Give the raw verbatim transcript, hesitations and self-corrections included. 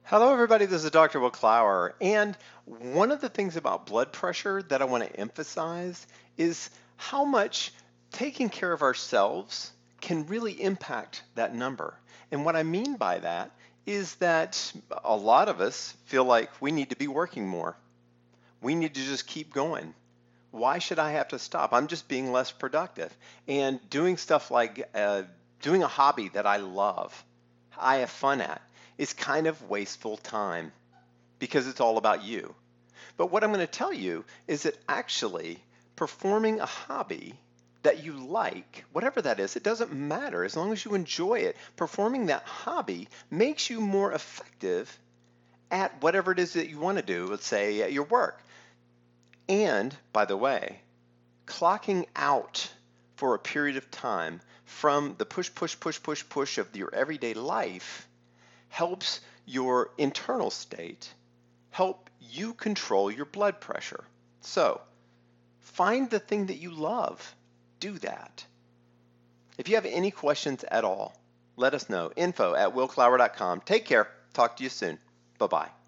Hello, everybody. This is Doctor Will Clower. And one of the things about blood pressure that I want to emphasize is how much taking care of ourselves can really impact that number. And what I mean by that is that a lot of us feel like we need to be working more. We need to just keep going. Why should I have to stop? I'm just being less productive. And doing stuff like uh, doing a hobby that I love, I have fun at, is kind of wasteful time because it's all about you. But what I'm going to tell you is that actually performing a hobby that you like, whatever that is, it doesn't matter as long as you enjoy it. Performing that hobby makes you more effective at whatever it is that you want to do, let's say at your work. And by the way, clocking out for a period of time from the push, push, push, push, push of your everyday life helps your internal state, help you control your blood pressure. So find the thing that you love. Do that. If you have any questions at all, let us know. Info at will clower dot com. Take care. Talk to you soon. Bye-bye.